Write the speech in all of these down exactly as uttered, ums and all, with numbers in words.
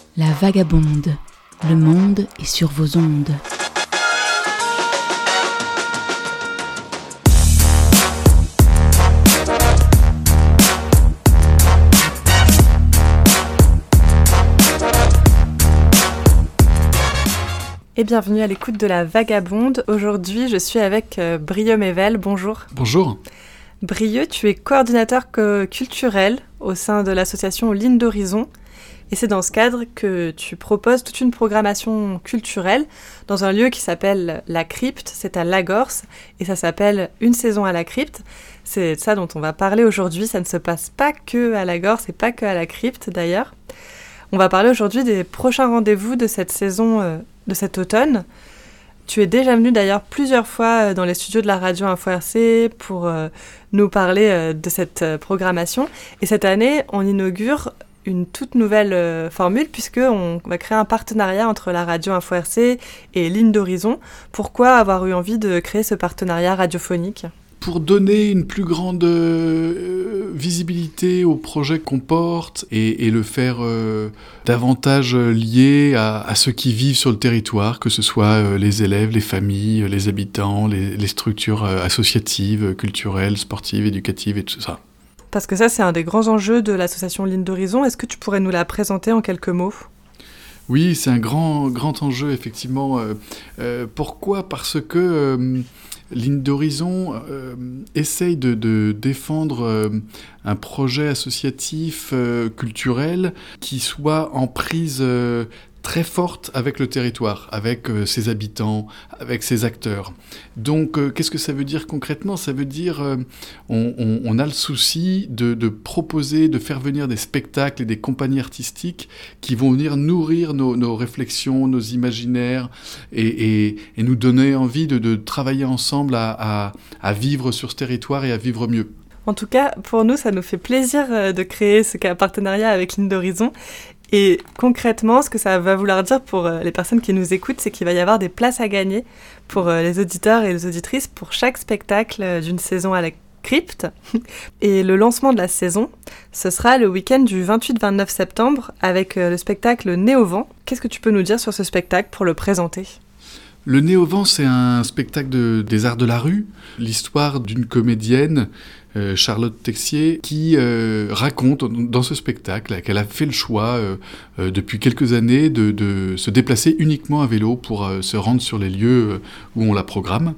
La Vagabonde, le monde est sur vos ondes. Et bienvenue à l'écoute de La Vagabonde. Aujourd'hui, je suis avec euh, Brieux Mével. Bonjour. Bonjour. Brieux, tu es coordinateur co- culturel au sein de l'association Ligne d'Horizon. Et c'est dans ce cadre que tu proposes toute une programmation culturelle dans un lieu qui s'appelle La Crypte, c'est à Lagorce, et ça s'appelle Une saison à la Crypte. C'est de ça dont on va parler aujourd'hui, ça ne se passe pas que à Lagorce et pas que à la Crypte d'ailleurs. On va parler aujourd'hui des prochains rendez-vous de cette saison, euh, de cet automne. Tu es déjà venu d'ailleurs plusieurs fois dans les studios de la radio Info R C pour euh, nous parler euh, de cette euh, programmation. Et cette année, on inaugure une toute nouvelle euh, formule puisqu'on va créer un partenariat entre la radio Info R C et Ligne d'Horizon. Pourquoi avoir eu envie de créer ce partenariat radiophonique ? Pour donner une plus grande euh, visibilité au projet qu'on porte et, et le faire euh, davantage lié à, à ceux qui vivent sur le territoire, que ce soit euh, les élèves, les familles, les habitants, les, les structures euh, associatives, culturelles, sportives, éducatives et tout ça. Parce que ça, c'est un des grands enjeux de l'association Ligne d'Horizon. Est-ce que tu pourrais nous la présenter en quelques mots ? Oui, c'est un grand, grand enjeu, effectivement. Euh, euh, pourquoi ? Parce que euh, Ligne d'Horizon euh, essaye de, de défendre euh, un projet associatif euh, culturel qui soit en prise euh, très forte avec le territoire, avec euh, ses habitants, avec ses acteurs. Donc, euh, qu'est-ce que ça veut dire concrètement ? Ça veut dire euh, on, on, on a le souci de, de proposer, de faire venir des spectacles et des compagnies artistiques qui vont venir nourrir nos, nos réflexions, nos imaginaires et, et, et nous donner envie de, de travailler ensemble à, à, à vivre sur ce territoire et à vivre mieux. En tout cas, pour nous, ça nous fait plaisir de créer ce partenariat avec Ligne d'Horizon. Et concrètement, ce que ça va vouloir dire pour les personnes qui nous écoutent, c'est qu'il va y avoir des places à gagner pour les auditeurs et les auditrices pour chaque spectacle d'une saison à la Crypte. Et le lancement de la saison, ce sera le week-end du vingt-huit vingt-neuf septembre avec le spectacle Nez au vent. Qu'est-ce que tu peux nous dire sur ce spectacle pour le présenter ? Le Nez au vent, c'est un spectacle de, des arts de la rue, l'histoire d'une comédienne, euh, Charlotte Texier, qui euh, raconte dans ce spectacle qu'elle a fait le choix euh, euh, depuis quelques années de, de se déplacer uniquement à vélo pour euh, se rendre sur les lieux où on la programme.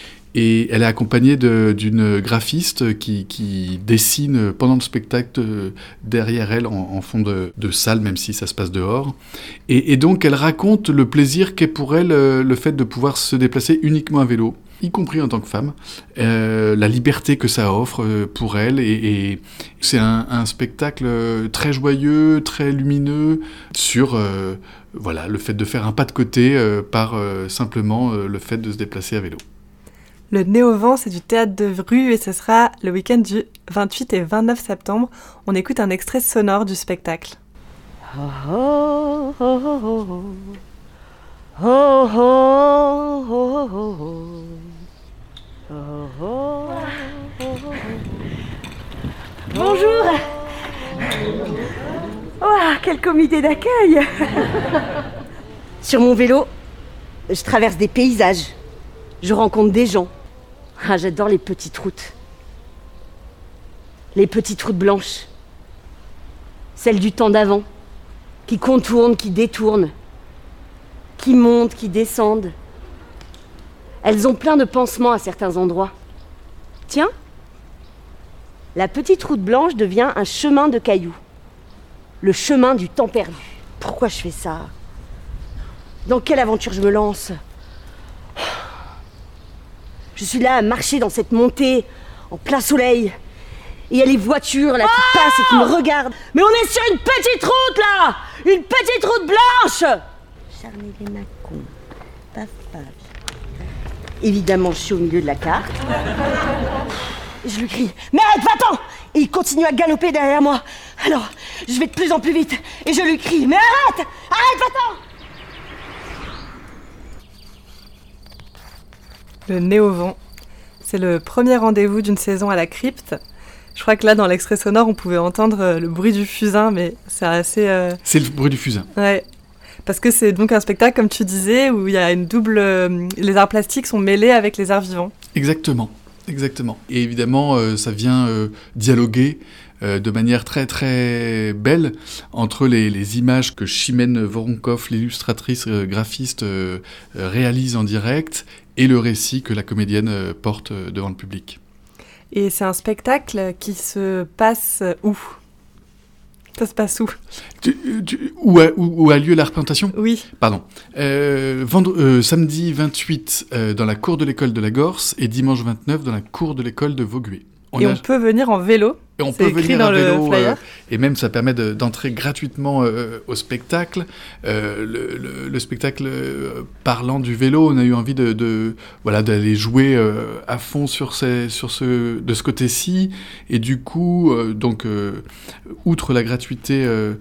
Et elle est accompagnée de, d'une graphiste qui, qui dessine pendant le spectacle euh, derrière elle en, en fond de, de salle, même si ça se passe dehors. Et, et donc elle raconte le plaisir qu'est pour elle euh, le fait de pouvoir se déplacer uniquement à vélo, y compris en tant que femme, euh, la liberté que ça offre euh, pour elle. Et, et c'est un, un spectacle très joyeux, très lumineux sur euh, voilà, le fait de faire un pas de côté euh, par euh, simplement euh, le fait de se déplacer à vélo. Le Nez au vent, c'est du théâtre de rue et ce sera le week-end du vingt-huit et vingt-neuf septembre. On écoute un extrait sonore du spectacle. Oh, oh, oh, oh, oh. Oh, oh, oh, oh, oh. Oh, oh, oh, oh. Bonjour. Oh, quel comité d'accueil. Sur mon vélo, je traverse des paysages. Je rencontre des gens. Ah, j'adore les petites routes. Les petites routes blanches. Celles du temps d'avant. Qui contournent, qui détournent. Qui montent, qui descendent. Elles ont plein de pansements à certains endroits. Tiens, la petite route blanche devient un chemin de cailloux. Le chemin du temps perdu. Pourquoi je fais ça ? Dans quelle aventure je me lance ? Je suis là à marcher dans cette montée, en plein soleil. Et il y a les voitures là qui oh passent et qui me regardent. Mais on est sur une petite route là ! Une petite route blanche ! Charmer les Macons. Paf, paf. Évidemment, je suis au milieu de la carte. Je lui crie « Mais arrête, va-t'en !» Et il continue à galoper derrière moi. Alors, je vais de plus en plus vite. Et je lui crie « Mais arrête ! Arrête, va-t'en !» Le Nez au vent, c'est le premier rendez-vous d'une saison à la Crypte. Je crois que là, dans l'extrait sonore, on pouvait entendre euh, le bruit du fusain, mais c'est assez... Euh... C'est le bruit du fusain. Ouais. Parce que c'est donc un spectacle, comme tu disais, où il y a une double... Euh, les arts plastiques sont mêlés avec les arts vivants. Exactement, exactement. Et évidemment, euh, ça vient euh, dialoguer euh, de manière très très belle entre les, les images que Chimène Voronkov, l'illustratrice euh, graphiste, euh, euh, réalise en direct, et le récit que la comédienne euh, porte euh, devant le public. Et c'est un spectacle qui se passe où ? Ça se passe où ? tu, tu, où, a, où, où a lieu la représentation ? Oui. Pardon. Euh, vendre, euh, samedi vingt-huit euh, dans la cour de l'école de la Gorse et dimanche vingt-neuf dans la cour de l'école de Vaugué. On et a... on peut venir en vélo. Et on c'est peut écrit venir dans à vélo, le flyer. Euh, et même ça permet de, d'entrer gratuitement euh, au spectacle. Euh, le, le, le spectacle euh, parlant du vélo, on a eu envie de, de voilà d'aller jouer euh, à fond sur ces, sur ce de ce côté-ci. Et du coup, euh, donc euh, outre la gratuité, euh,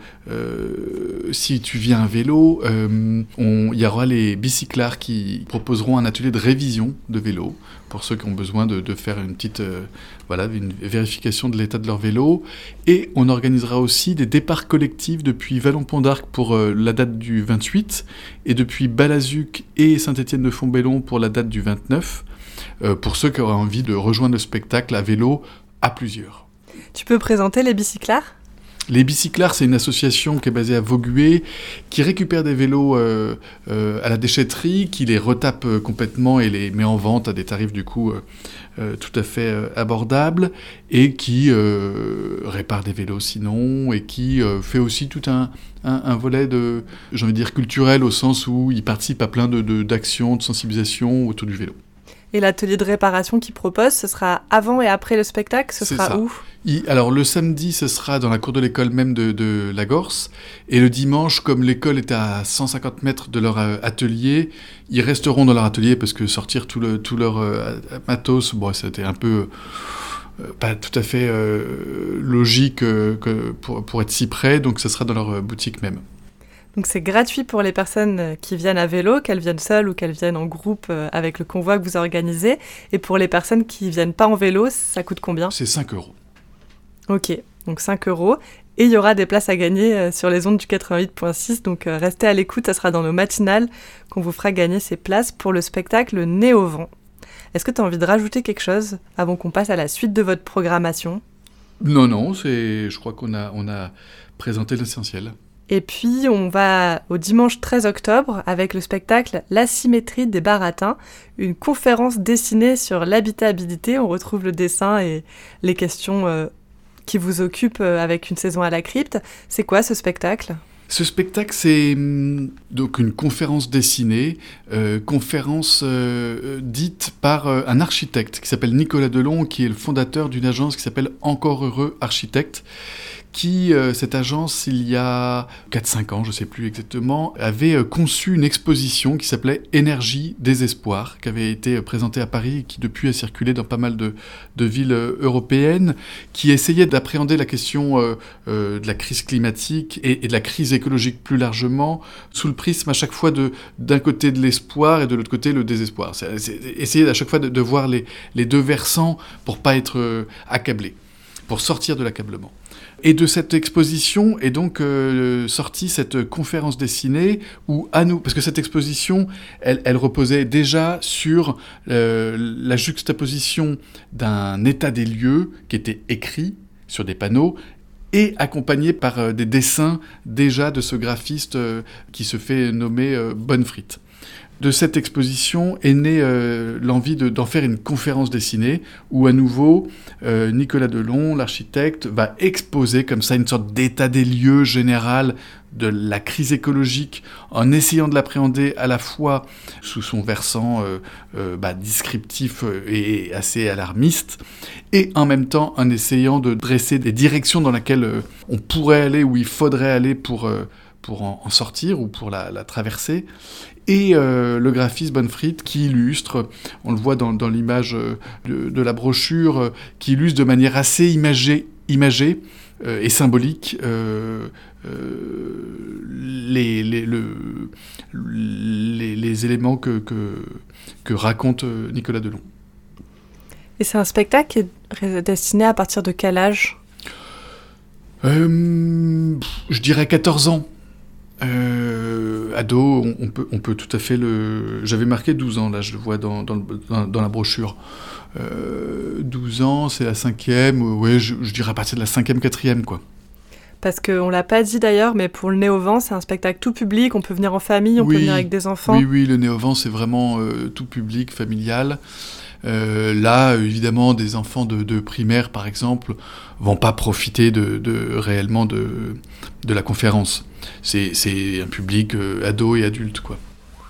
euh, si tu viens à vélo, il euh, y aura les bicyclards qui proposeront un atelier de révision de vélo pour ceux qui ont besoin de, de faire une petite euh, voilà une vérification de l'état de leur vélo. Et on organisera aussi des départs collectifs depuis Vallon-Pont d'Arc pour euh, la date du vingt-huit et depuis Balazuc et Saint-Étienne-de-Fontbellon pour la date du vingt-neuf, euh, pour ceux qui auraient envie de rejoindre le spectacle à vélo à plusieurs. Tu peux présenter les bicyclards ? Les Bicyclards, c'est une association qui est basée à Vaugué, qui récupère des vélos euh, euh, à la déchetterie, qui les retape euh, complètement et les met en vente à des tarifs du coup euh, euh, tout à fait euh, abordables, et qui euh, répare des vélos sinon, et qui euh, fait aussi tout un, un, un volet de, j'ai envie de dire, culturel, au sens où il participe à plein de, de, d'actions, de sensibilisation autour du vélo. Et l'atelier de réparation qu'il propose, ce sera avant et après le spectacle ? Ce C'est sera ça. où ? Il, alors le samedi, ce sera dans la cour de l'école même de, de la Gorse. Et le dimanche, comme l'école est à cent cinquante mètres de leur euh, atelier, ils resteront dans leur atelier parce que sortir tout, le, tout leur euh, matos, bon, c'était un peu... Euh, pas tout à fait euh, logique euh, que pour, pour être si près, donc ce sera dans leur euh, boutique même. Donc c'est gratuit pour les personnes qui viennent à vélo, qu'elles viennent seules ou qu'elles viennent en groupe avec le convoi que vous organisez. Et pour les personnes qui ne viennent pas en vélo, ça coûte combien ? C'est cinq euros. Ok, donc cinq euros. Et il y aura des places à gagner sur les ondes du quatre-vingt-huit virgule six. Donc restez à l'écoute, ça sera dans nos matinales qu'on vous fera gagner ces places pour le spectacle Né au vent. Est-ce que tu as envie de rajouter quelque chose avant qu'on passe à la suite de votre programmation ? Non, non, c'est... je crois qu'on a, on a présenté l'essentiel. Et puis, on va au dimanche treize octobre avec le spectacle L'asymétrie des baratins, une conférence dessinée sur l'habitabilité. On retrouve le dessin et les questions euh, qui vous occupent euh, avec une saison à la crypte. C'est quoi ce spectacle ? Ce spectacle, c'est hum, donc une conférence dessinée, euh, conférence euh, dite par euh, un architecte qui s'appelle Nicolas Delon, qui est le fondateur d'une agence qui s'appelle Encore Heureux Architectes, qui, euh, cette agence, il y a quatre cinq ans, je ne sais plus exactement, avait euh, conçu une exposition qui s'appelait Énergie, Désespoir, qui avait été euh, présentée à Paris et qui depuis a circulé dans pas mal de, de villes euh, européennes, qui essayait d'appréhender la question euh, euh, de la crise climatique et, et de la crise écologique plus largement, sous le prisme à chaque fois de, d'un côté de l'espoir et de l'autre côté le désespoir. C'est, c'est essayer à chaque fois de, de voir les, les deux versants pour pas être euh, accablé, pour sortir de l'accablement. Et de cette exposition est donc euh, sortie cette conférence dessinée où, à nous, parce que cette exposition, elle, elle reposait déjà sur euh, la juxtaposition d'un état des lieux qui était écrit sur des panneaux et accompagné par euh, des dessins déjà de ce graphiste euh, qui se fait nommer euh, Bonnefritte. De cette exposition est née euh, l'envie de, d'en faire une conférence dessinée où, à nouveau, euh, Nicolas Delon, l'architecte, va exposer comme ça une sorte d'état des lieux général de la crise écologique en essayant de l'appréhender à la fois sous son versant euh, euh, bah, descriptif et assez alarmiste et en même temps en essayant de dresser des directions dans lesquelles euh, on pourrait aller, où il faudrait aller pour... Euh, pour en, en sortir ou pour la, la traverser, et euh, le graphiste Bonnefritte qui illustre, on le voit dans, dans l'image de, de la brochure, euh, qui illustre de manière assez imagée, imagée euh, et symbolique euh, euh, les, les, le, les, les éléments que, que, que raconte Nicolas Delon. Et c'est un spectacle qui est destiné à partir de quel âge ? euh, Je dirais quatorze ans. Euh, ado, on, on, peut, on peut tout à fait le... J'avais marqué douze ans, là, je le vois dans, dans, dans, dans la brochure. Euh, douze ans, c'est la cinquième, ouais, je, je dirais à partir de la cinquième, quatrième, quoi. Parce qu'on ne l'a pas dit d'ailleurs, mais pour le Nez au vent, c'est un spectacle tout public, on peut venir en famille, on oui, peut venir avec des enfants. Oui, oui, le Nez au vent, c'est vraiment euh, tout public, familial. Euh, là, évidemment, des enfants de, de primaire, par exemple, vont pas profiter de, de, réellement de, de la conférence. C'est, c'est un public euh, ado et adulte, quoi.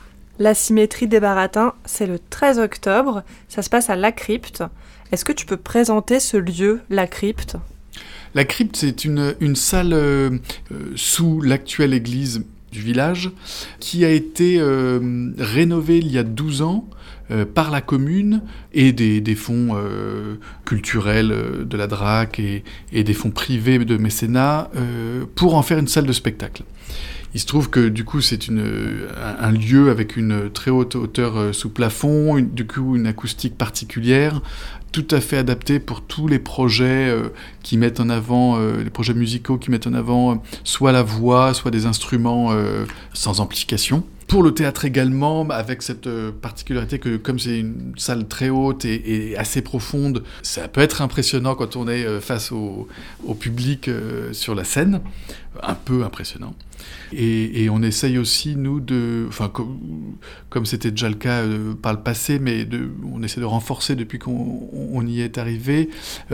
La symétrie des baratins, c'est le treize octobre, ça se passe à La Crypte. Est-ce que tu peux présenter ce lieu, La Crypte ? La Crypte, c'est une, une salle euh, euh, sous l'actuelle église du village qui a été euh, rénovée il y a douze ans euh, par la commune et des, des fonds euh, culturels euh, de la D R A C et, et des fonds privés de mécénat euh, pour en faire une salle de spectacle. Il se trouve que du coup c'est une, un, un lieu avec une très haute hauteur euh, sous plafond, une, du coup une acoustique particulière, tout à fait adapté pour tous les projets euh, qui mettent en avant, euh, les projets musicaux qui mettent en avant euh, soit la voix, soit des instruments euh, sans amplification. Pour le théâtre également, avec cette euh, particularité que comme c'est une salle très haute et, et assez profonde, ça peut être impressionnant quand on est euh, face au, au public euh, sur la scène, un peu impressionnant. Et, et on essaye aussi, nous, de, enfin, comme, comme c'était déjà le cas euh, par le passé, mais de, on essaie de renforcer depuis qu'on on y est arrivé,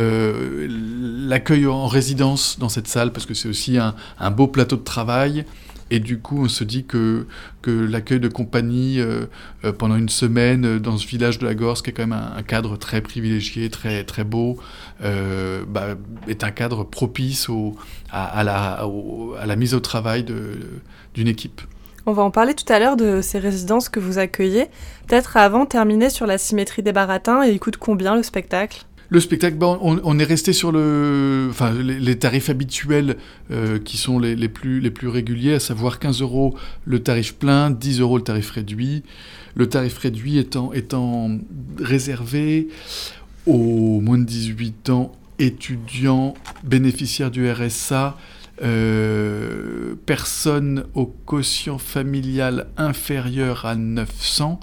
euh, l'accueil en résidence dans cette salle, parce que c'est aussi un, un beau plateau de travail. Et du coup, on se dit que, que l'accueil de compagnie euh, euh, pendant une semaine euh, dans ce village de la Gorse, qui est quand même un, un cadre très privilégié, très, très beau, euh, bah, est un cadre propice au, à, à, la, au, à la mise au travail de, d'une équipe. On va en parler tout à l'heure de ces résidences que vous accueillez. Peut-être avant, terminer sur la symétrie des baratins, et il coûte combien le spectacle ? Le spectacle, bon, on, on est resté sur le, enfin, les, les tarifs habituels euh, qui sont les, les, plus, les plus réguliers, à savoir quinze euros le tarif plein, dix euros le tarif réduit. Le tarif réduit étant, étant réservé aux moins de dix-huit ans, étudiants, bénéficiaires du R S A, euh, personnes au quotient familial inférieur à neuf cents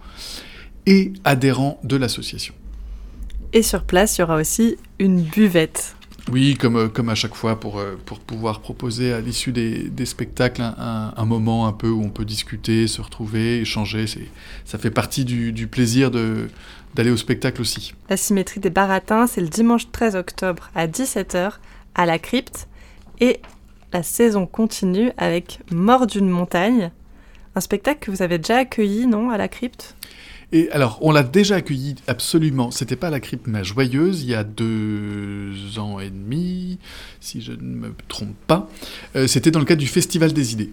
et adhérents de l'association. Et sur place, il y aura aussi une buvette. Oui, comme, comme à chaque fois, pour, pour pouvoir proposer à l'issue des, des spectacles un, un, un moment un peu où on peut discuter, se retrouver, échanger. C'est, ça fait partie du, du plaisir de, d'aller au spectacle aussi. La symétrie des baratins, c'est le dimanche treize octobre à dix-sept heures à La Crypte. Et la saison continue avec Mort d'une montagne, un spectacle que vous avez déjà accueilli, non, à La Crypte ? Et alors, on l'a déjà accueilli absolument, c'était pas à La Crypte, mais à Joyeuse, il y a deux ans et demi, si je ne me trompe pas. Euh, c'était dans le cadre du Festival des idées.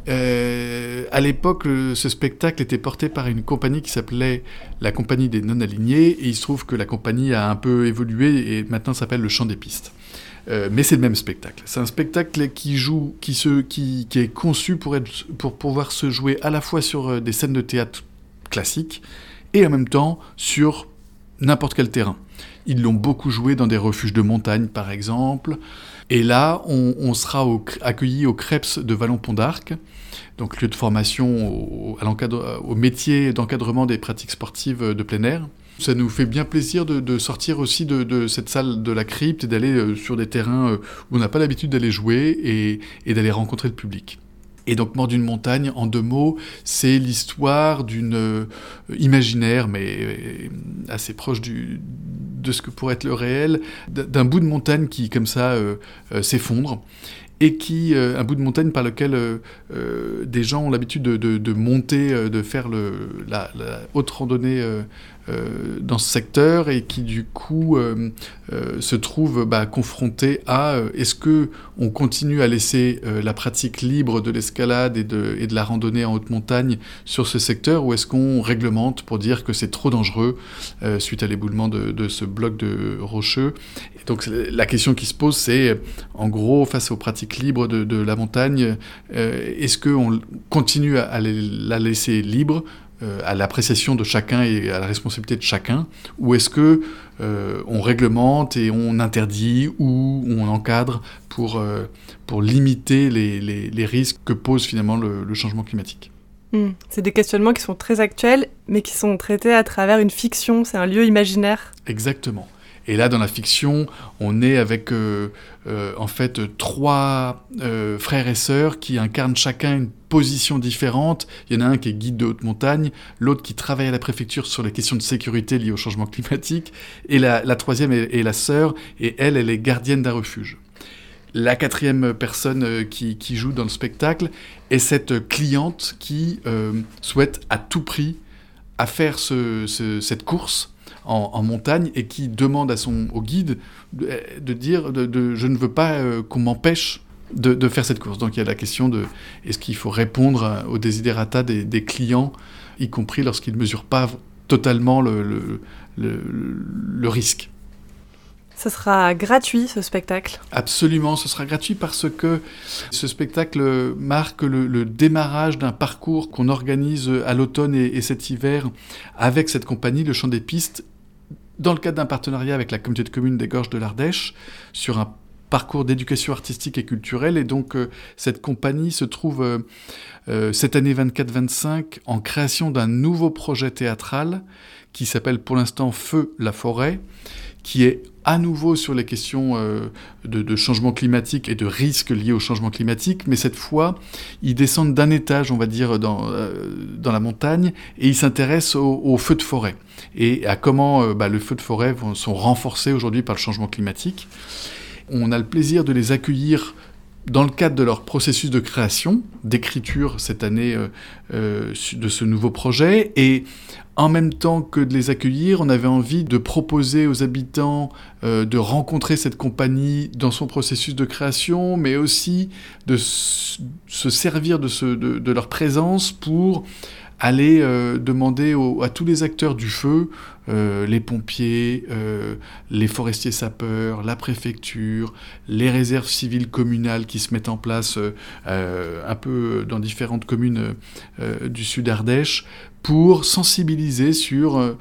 Euh, à l'époque, le, ce spectacle était porté par une compagnie qui s'appelait la Compagnie des non-alignés, et il se trouve que la compagnie a un peu évolué et maintenant s'appelle le Chant des pistes. Euh, mais c'est le même spectacle. C'est un spectacle qui joue, qui, se, qui, qui est conçu pour, être, pour pouvoir se jouer à la fois sur des scènes de théâtre classiques, et en même temps sur n'importe quel terrain. Ils l'ont beaucoup joué dans des refuges de montagne, par exemple. Et là, on, on sera au, accueillis au Creps de Vallon-Pont-d'Arc, donc lieu de formation au, à l'encadre, au métier d'encadrement des pratiques sportives de plein air. Ça nous fait bien plaisir de, de sortir aussi de, de cette salle de la Crypte et d'aller euh, sur des terrains où on n'a pas l'habitude d'aller jouer et, et d'aller rencontrer le public. Et donc, Mort d'une montagne, en deux mots, c'est l'histoire d'une euh, imaginaire, mais euh, assez proche du, de ce que pourrait être le réel, d'un bout de montagne qui, comme ça, euh, euh, s'effondre, et qui, euh, un bout de montagne par lequel euh, euh, des gens ont l'habitude de, de, de monter, euh, de faire le, la, la haute randonnée euh, euh, dans ce secteur, et qui du coup euh, euh, se trouve bah, confronté à euh, est-ce que on continue à laisser euh, la pratique libre de l'escalade et de, et de la randonnée en haute montagne sur ce secteur, ou est-ce qu'on réglemente pour dire que c'est trop dangereux euh, suite à l'éboulement de, de ce bloc de rocheux. Et donc la question qui se pose, c'est en gros, face aux pratiques libres de, de la montagne, euh, est-ce qu'on continue à, à la laisser libre euh, à l'appréciation de chacun et à la responsabilité de chacun, ou est-ce que euh, on réglemente et on interdit ou on encadre pour, euh, pour limiter les, les, les risques que pose finalement le, le changement climatique. Mmh. C'est des questionnements qui sont très actuels, mais qui sont traités à travers une fiction, c'est un lieu imaginaire. Exactement. Et là, dans la fiction, on est avec euh, euh, en fait trois euh, frères et sœurs qui incarnent chacun une position différente. Il y en a un qui est guide de haute montagne, l'autre qui travaille à la préfecture sur les questions de sécurité liées au changement climatique, et la, la troisième est, est la sœur, et elle, elle est gardienne d'un refuge. La quatrième personne qui, qui joue dans le spectacle est cette cliente qui euh, souhaite à tout prix à faire ce, ce, cette course en, en montagne et qui demande à son, au guide de, de dire de, de, « je ne veux pas euh, qu'on m'empêche de, de faire cette course ». Donc il y a la question de est-ce qu'il faut répondre aux desiderata des, des clients, y compris lorsqu'ils ne mesurent pas totalement le, le, le, le risque. Ce sera gratuit, ce spectacle ? Absolument, ce sera gratuit parce que ce spectacle marque le, le démarrage d'un parcours qu'on organise à l'automne et, et cet hiver avec cette compagnie, le Chant des Pistes, dans le cadre d'un partenariat avec la communauté de communes des Gorges de l'Ardèche, sur un parcours d'éducation artistique et culturelle. Et donc, euh, cette compagnie se trouve euh, euh, cette année vingt-quatre vingt-cinq en création d'un nouveau projet théâtral qui s'appelle pour l'instant Feu la forêt, qui est à nouveau sur les questions euh, de, de changement climatique et de risques liés au changement climatique, mais cette fois, ils descendent d'un étage, on va dire, dans, euh, dans la montagne, et ils s'intéressent aux au feux de forêt, et à comment euh, bah, les feux de forêt vont, sont renforcés aujourd'hui par le changement climatique. On a le plaisir de les accueillir dans le cadre de leur processus de création, d'écriture cette année euh, euh, de ce nouveau projet, et en même temps que de les accueillir, on avait envie de proposer aux habitants euh, de rencontrer cette compagnie dans son processus de création, mais aussi de s- se servir de, ce, de, de leur présence pour aller euh, demander au, à tous les acteurs du feu, euh, les pompiers, euh, les forestiers sapeurs, la préfecture, les réserves civiles communales qui se mettent en place euh, un peu dans différentes communes euh, du sud Ardèche, pour sensibiliser sur, euh,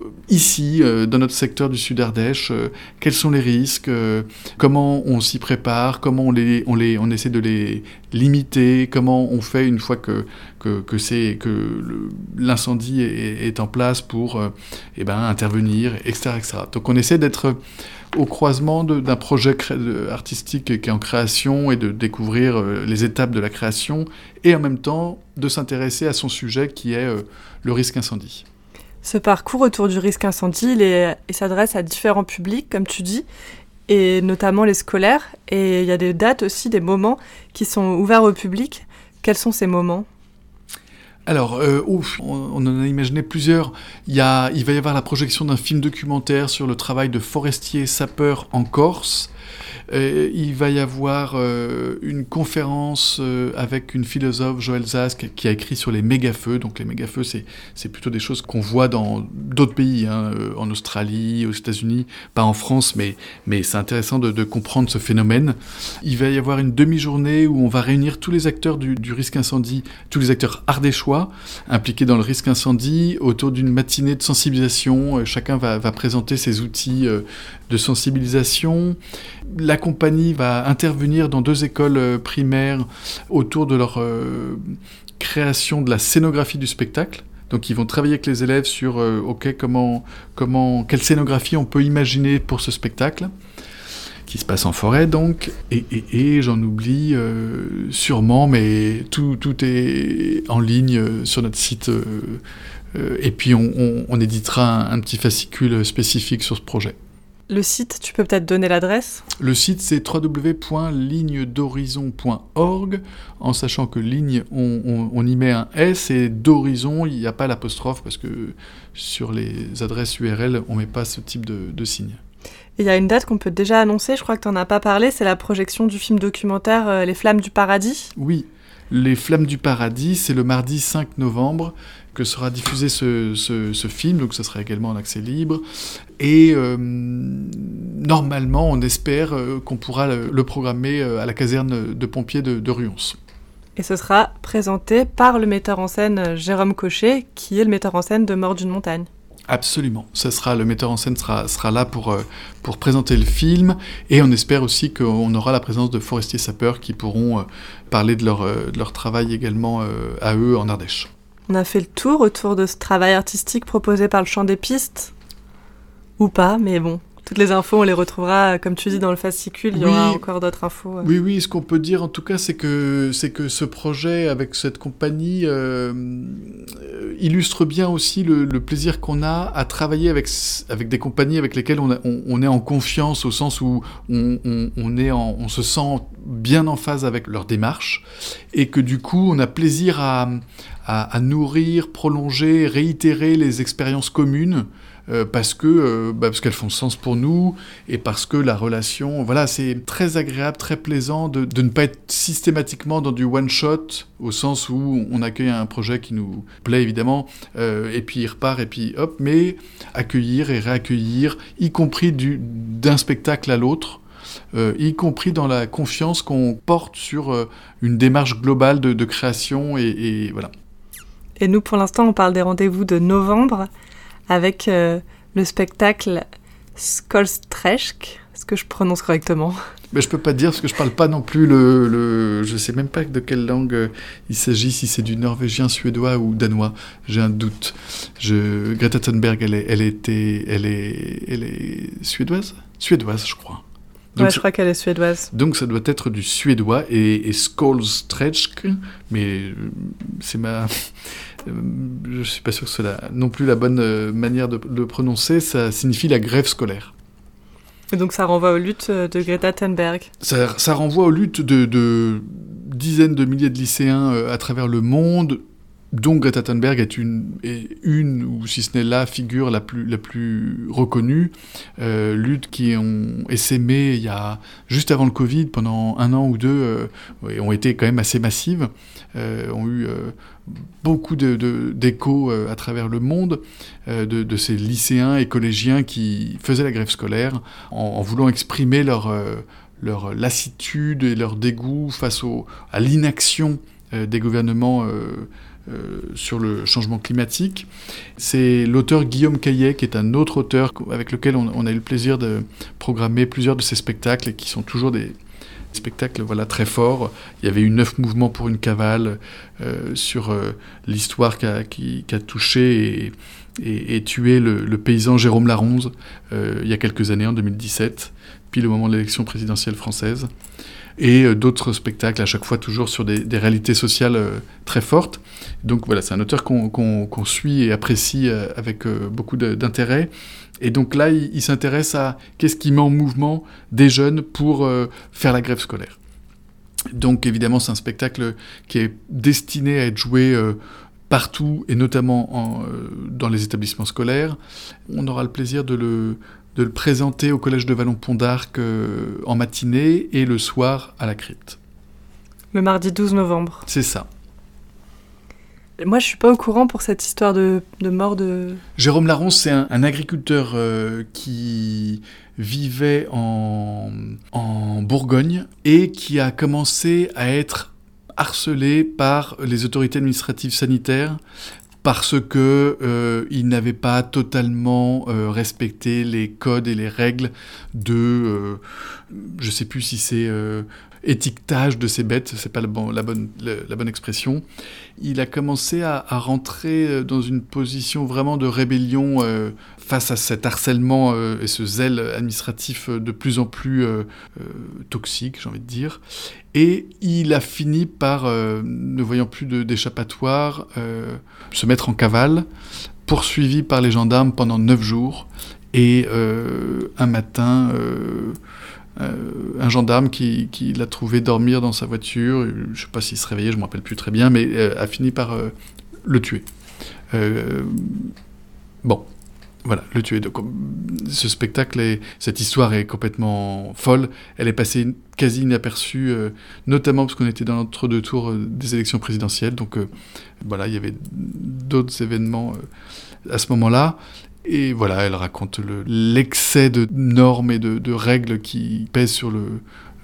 ici, euh, dans notre secteur du sud Ardèche, euh, quels sont les risques, euh, comment on s'y prépare, comment on, les, on, les, on essaie de les limiter, comment on fait une fois que, que, que, c'est, que le, l'incendie est, est en place pour euh, eh ben, intervenir, et cetera, et cetera. Donc on essaie d'être au croisement de, d'un projet cré- artistique qui est en création et de découvrir euh, les étapes de la création, et en même temps de s'intéresser à son sujet qui est euh, le risque incendie. Ce parcours autour du risque incendie, il, est, il s'adresse à différents publics, comme tu dis, et notamment les scolaires. Et il y a des dates aussi, des moments qui sont ouverts au public. Quels sont ces moments ? Alors, euh, ouf, on, on en a imaginé plusieurs. Il, y a, il va y avoir la projection d'un film documentaire sur le travail de forestiers sapeurs en Corse. Euh, il va y avoir euh, une conférence euh, avec une philosophe, Joël Zask, qui a écrit sur les méga-feux. Donc les méga-feux, c'est, c'est plutôt des choses qu'on voit dans d'autres pays, hein, euh, en Australie, aux États-Unis, pas en France, mais, mais c'est intéressant de, de comprendre ce phénomène. Il va y avoir une demi-journée où on va réunir tous les acteurs du, du risque incendie, tous les acteurs ardéchois impliqués dans le risque incendie, autour d'une matinée de sensibilisation. Euh, chacun va, va présenter ses outils euh, de sensibilisation. La compagnie va intervenir dans deux écoles euh, primaires autour de leur euh, création de la scénographie du spectacle. Donc ils vont travailler avec les élèves sur euh, ok, comment, comment, quelle scénographie on peut imaginer pour ce spectacle, qui se passe en forêt donc, et, et, et j'en oublie euh, sûrement, mais tout, tout est en ligne euh, sur notre site, euh, euh, et puis on, on, on éditera un, un petit fascicule spécifique sur ce projet. Le site, tu peux peut-être donner l'adresse ? Le site, c'est w w w point ligne d'horizon point org, en sachant que ligne, on, on, on y met un S, et d'horizon, il n'y a pas l'apostrophe, parce que sur les adresses U R L, on ne met pas ce type de, de signe. Il y a une date qu'on peut déjà annoncer, je crois que tu n'en as pas parlé, c'est la projection du film documentaire euh, Les Flammes du Paradis. Oui, Les Flammes du Paradis, c'est le mardi cinq novembre que sera diffusé ce, ce, ce film, donc ça sera également en accès libre. Et euh, normalement, on espère euh, qu'on pourra le, le programmer euh, à la caserne de pompiers de, de Ruance. Et ce sera présenté par le metteur en scène Jérôme Cochet, qui est le metteur en scène de Mort d'une montagne. Absolument. Ça sera, le metteur en scène sera, sera là pour, euh, pour présenter le film, et on espère aussi qu'on aura la présence de forestiers sapeurs qui pourront euh, parler de leur, euh, de leur travail également euh, à eux en Ardèche. On a fait le tour autour de ce travail artistique proposé par le Chant des Pistes, ou pas, mais bon. Toutes les infos, on les retrouvera, comme tu dis, dans le fascicule. Il y aura oui. encore d'autres infos. Oui, oui. Ce qu'on peut dire, en tout cas, c'est que, c'est que ce projet, avec cette compagnie, euh, illustre bien aussi le, le plaisir qu'on a à travailler avec, avec des compagnies avec lesquelles on, a, on, on est en confiance, au sens où on, on, on, est en, on se sent bien en phase avec leur démarche, et que du coup, on a plaisir à, à, à nourrir, prolonger, réitérer les expériences communes, Euh, parce que euh, bah, parce qu'elles font sens pour nous, et parce que la relation, voilà, c'est très agréable, très plaisant de, de ne pas être systématiquement dans du one shot, au sens où on accueille un projet qui nous plaît évidemment, euh, et puis il repart, et puis hop, mais accueillir et réaccueillir, y compris du, d'un spectacle à l'autre, euh, y compris dans la confiance qu'on porte sur euh, une démarche globale de, de création, et, et voilà. Et nous, pour l'instant, on parle des rendez-vous de novembre, avec euh, le spectacle Skolstresk. Est-ce que je prononce correctement ? Mais je peux pas te dire, parce que je parle pas non plus le... le je sais même pas de quelle langue euh, il s'agit, si c'est du norvégien, suédois ou danois. J'ai un doute. Je... Greta Thunberg, elle est, elle était, elle est, elle est suédoise ? Suédoise, je crois. Donc, ouais, je crois qu'elle est suédoise. Donc ça doit être du suédois, et, et Skolstresk, mais c'est ma... Je ne suis pas sûr que c'est la, non plus la bonne euh, manière de le prononcer, ça signifie la grève scolaire. Et donc ça renvoie aux luttes de Greta Thunberg. Ça, ça renvoie aux luttes de, de dizaines de milliers de lycéens euh, à travers le monde, dont Greta Thunberg est une, est une, ou si ce n'est la figure la plus, la plus reconnue. Euh, luttes qui ont essaimé il y a, juste avant le Covid, pendant un an ou deux, euh, et ont été quand même assez massives, euh, ont eu... Euh, beaucoup de, de, d'échos euh, à travers le monde, euh, de, de ces lycéens et collégiens qui faisaient la grève scolaire en, en voulant exprimer leur, euh, leur lassitude et leur dégoût face au, à l'inaction euh, des gouvernements euh, euh, sur le changement climatique. C'est l'auteur Guillaume Caillet, qui est un autre auteur avec lequel on, on a eu le plaisir de programmer plusieurs de ces spectacles, et qui sont toujours des spectacle, voilà, très fort. Il y avait eu neuf mouvements pour une cavale euh, sur euh, l'histoire qu'a, qui, qui a touché et, et, et tué le, le paysan Jérôme Laronze euh, il y a quelques années, en deux mille dix-sept, puis le moment de l'élection présidentielle française. Et euh, d'autres spectacles, à chaque fois toujours sur des, des réalités sociales euh, très fortes. Donc voilà, c'est un auteur qu'on, qu'on, qu'on suit et apprécie euh, avec euh, beaucoup de, d'intérêt. Et donc là, il, il s'intéresse à qu'est-ce qui met en mouvement des jeunes pour euh, faire la grève scolaire. Donc évidemment, c'est un spectacle qui est destiné à être joué euh, partout, et notamment en, euh, dans les établissements scolaires. On aura le plaisir de le, de le présenter au Collège de Vallon-Pont d'Arc euh, en matinée, et le soir à la Crypte. Le mardi douze novembre. C'est ça. Moi, je suis pas au courant pour cette histoire de, de mort de... Jérôme Laronce, c'est un, un agriculteur euh, qui vivait en, en Bourgogne, et qui a commencé à être harcelé par les autorités administratives sanitaires parce que euh, il n'avait pas totalement euh, respecté les codes et les règles de, euh, je sais plus si c'est euh, étiquetage de ses bêtes, c'est pas la, bon, la, bonne, la, la bonne expression. Il a commencé à, à rentrer dans une position vraiment de rébellion euh, face à cet harcèlement euh, et ce zèle administratif de plus en plus euh, euh, toxique, j'ai envie de dire. Et il a fini par, euh, ne voyant plus de, d'échappatoire, euh, se mettre en cavale, poursuivi par les gendarmes pendant neuf jours. Et euh, un matin, euh, euh, un gendarme qui, qui l'a trouvé dormir dans sa voiture, je ne sais pas s'il se réveillait, je ne me rappelle plus très bien, mais euh, a fini par euh, le tuer. Euh, bon. Voilà, le tuer. Donc, ce spectacle, est, cette histoire est complètement folle. Elle est passée quasi inaperçue, euh, notamment parce qu'on était dans l'entre-deux tours euh, des élections présidentielles. Donc, euh, voilà, il y avait d'autres événements euh, à ce moment-là. Et voilà, elle raconte le, l'excès de normes et de, de règles qui pèsent sur le,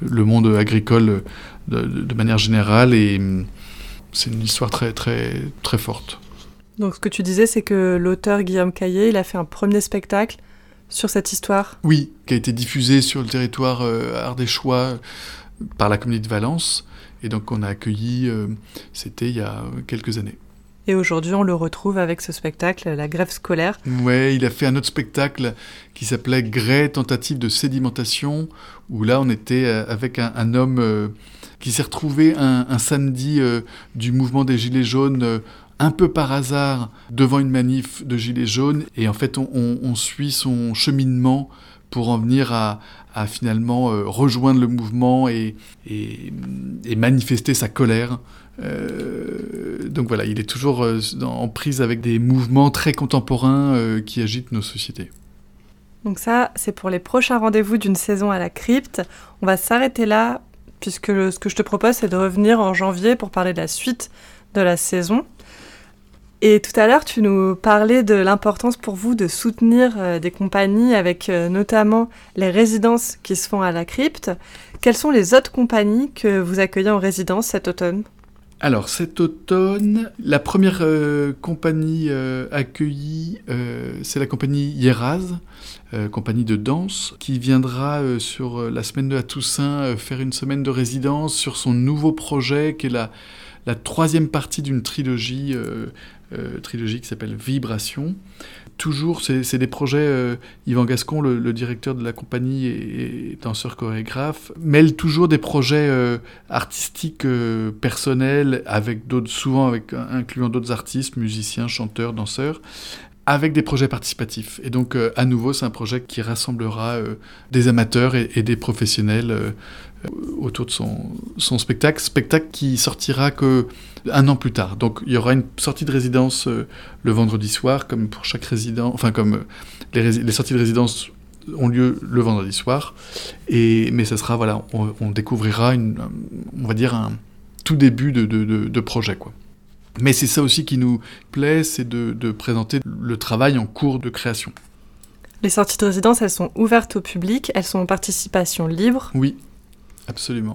le monde agricole de, de, de manière générale. Et c'est une histoire très, très, très forte. Donc ce que tu disais, c'est que l'auteur Guillaume Caillé, il a fait un premier spectacle sur cette histoire. Oui, qui a été diffusé sur le territoire euh, ardéchois par la Comédie de Valence. Et donc on a accueilli, euh, c'était il y a quelques années. Et aujourd'hui, on le retrouve avec ce spectacle, La Grève scolaire. Ouais, il a fait un autre spectacle qui s'appelait Grès, tentative de sédimentation, où là on était avec un, un homme euh, qui s'est retrouvé un, un samedi euh, du mouvement des Gilets jaunes, euh, un peu par hasard, devant une manif de Gilets jaunes. Et en fait, on, on, on suit son cheminement pour en venir à, à finalement euh, rejoindre le mouvement et, et, et manifester sa colère. Euh, donc voilà, il est toujours euh, en prise avec des mouvements très contemporains euh, qui agitent nos sociétés. Donc ça, c'est pour les prochains rendez-vous d'une saison à la Crypte. On va s'arrêter là, puisque le, ce que je te propose, c'est de revenir en janvier pour parler de la suite de la saison. Et tout à l'heure, tu nous parlais de l'importance pour vous de soutenir euh, des compagnies avec euh, notamment les résidences qui se font à la Crypte. Quelles sont les autres compagnies que vous accueillez en résidence cet automne ? Alors cet automne, la première euh, compagnie euh, accueillie, euh, c'est la compagnie Hieraz, euh, compagnie de danse, qui viendra euh, sur euh, la semaine de la Toussaint euh, faire une semaine de résidence sur son nouveau projet qui est la, la troisième partie d'une trilogie, euh, euh, trilogie qui s'appelle Vibration. Toujours, c'est, c'est des projets, euh, Yvan Gascon, le, le directeur de la compagnie et, et danseur chorégraphe, mêle toujours des projets euh, artistiques euh, personnels, avec d'autres, souvent avec, incluant d'autres artistes, musiciens, chanteurs, danseurs, avec des projets participatifs. Et donc, euh, à nouveau, c'est un projet qui rassemblera euh, des amateurs et, et des professionnels euh, autour de son, son spectacle, spectacle qui sortira que un an plus tard. Donc il y aura une sortie de résidence euh, le vendredi soir, comme pour chaque résident, enfin comme euh, les, rési- les sorties de résidence ont lieu le vendredi soir, et mais ça sera voilà, on, on découvrira une, on va dire un tout début de, de, de, de projet quoi. Mais c'est ça aussi qui nous plaît, c'est de, de présenter le travail en cours de création. Les sorties de résidence, elles sont ouvertes au public, elles sont en participation libre. Oui. Absolument.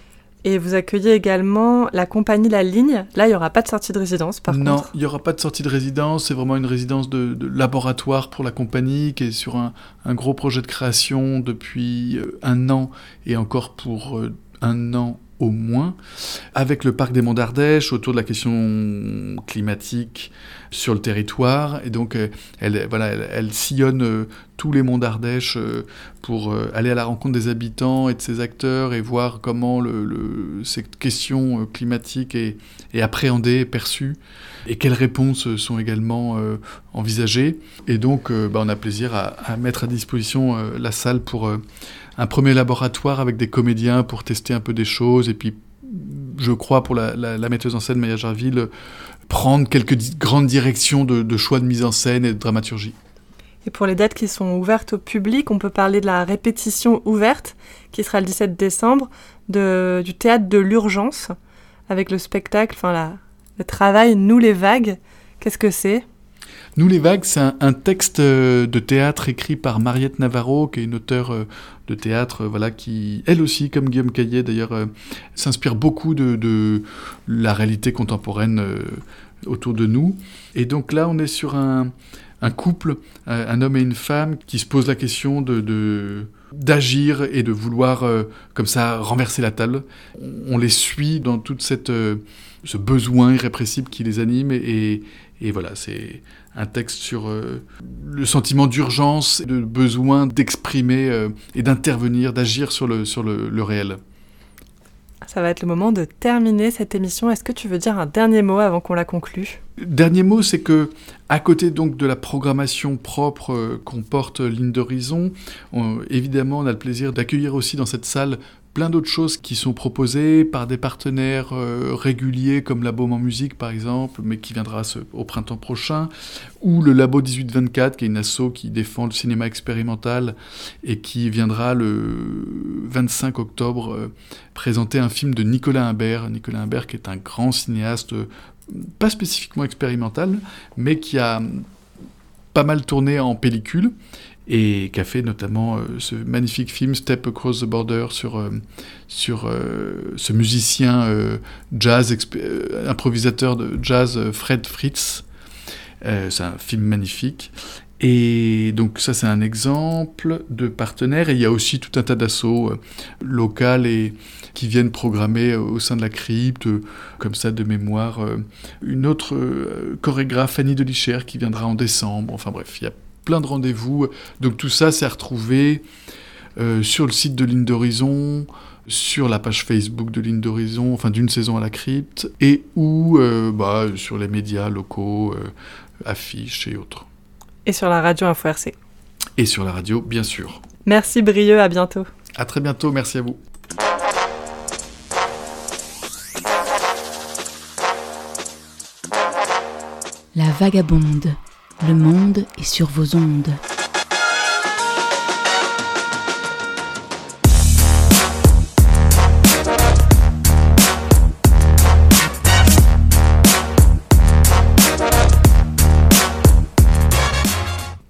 Et vous accueillez également la compagnie La Ligne. Là, il n'y aura pas de sortie de résidence, par non, contre. Non, il n'y aura pas de sortie de résidence. C'est vraiment une résidence de, de laboratoire pour la compagnie qui est sur un, un gros projet de création depuis euh, un an et encore pour euh, un an au moins, avec le parc des Monts d'Ardèche, autour de la question climatique sur le territoire. Et donc, elle, voilà, elle, elle sillonne euh, tous les Monts d'Ardèche euh, pour euh, aller à la rencontre des habitants et de ses acteurs et voir comment le, le, cette question climatique est, est appréhendée, perçue, et quelles réponses sont également euh, envisagées. Et donc, euh, bah, on a plaisir à, à mettre à disposition euh, la salle pour... Euh, un premier laboratoire avec des comédiens pour tester un peu des choses, et puis je crois pour la, la, la metteuse en scène Maya Jarville, prendre quelques di- grandes directions de, de choix de mise en scène et de dramaturgie. Et pour les dates qui sont ouvertes au public, on peut parler de la répétition ouverte, qui sera le dix-sept décembre, de, du théâtre de l'urgence, avec le spectacle, enfin la, le travail « Nous les vagues ». Qu'est-ce que c'est ? Nous les vagues, c'est un, un texte de théâtre écrit par Mariette Navarro, qui est une auteure de théâtre, voilà, qui, elle aussi, comme Guillaume Caillé d'ailleurs, euh, s'inspire beaucoup de, de la réalité contemporaine euh, autour de nous. Et donc là, on est sur un, un couple, un homme et une femme, qui se posent la question de... de d'agir et de vouloir, euh, comme ça, renverser la table. On, on les suit dans toute cette... Euh, ce besoin irrépressible qui les anime, et, et, et voilà, c'est un texte sur euh, le sentiment d'urgence, de besoin d'exprimer euh, et d'intervenir, d'agir sur le, sur le, le réel. Ça va être le moment de terminer cette émission. Est-ce que tu veux dire un dernier mot avant qu'on la conclue ? Dernier mot, c'est que, à côté donc de la programmation propre euh, qu'on porte Ligne d'Horizon, on, évidemment, on a le plaisir d'accueillir aussi dans cette salle plein d'autres choses qui sont proposées par des partenaires euh, réguliers comme Labo en musique par exemple, mais qui viendra ce, au printemps prochain, ou le Labo dix-huit vingt-quatre, qui est une asso qui défend le cinéma expérimental et qui viendra le vingt-cinq octobre euh, présenter un film de Nicolas Imbert. Nicolas Imbert qui est un grand cinéaste, euh, pas spécifiquement expérimental, mais qui a pas mal tourné en pellicule, et qui a fait notamment euh, ce magnifique film Step Across the Border sur, euh, sur euh, ce musicien euh, jazz, exp- euh, improvisateur de jazz euh, Fred Fritz. Euh, c'est un film magnifique. Et donc ça, c'est un exemple de partenaire. Et il y a aussi tout un tas d'assauts euh, locales et qui viennent programmer euh, au sein de la crypte, euh, comme ça de mémoire. Euh, une autre euh, chorégraphe, Annie Delichère, qui viendra en décembre. Enfin bref, il y a plein de rendez-vous. Donc tout ça, c'est à retrouver euh, sur le site de Ligne d'Horizon, sur la page Facebook de Ligne d'Horizon, enfin d'une saison à la crypte, et ou euh, bah, sur les médias locaux, euh, affiches et autres. Et sur la radio Info R C. Et sur la radio, bien sûr. Merci Brieux, à bientôt. À très bientôt, merci à vous. La Vagabonde, le monde est sur vos ondes.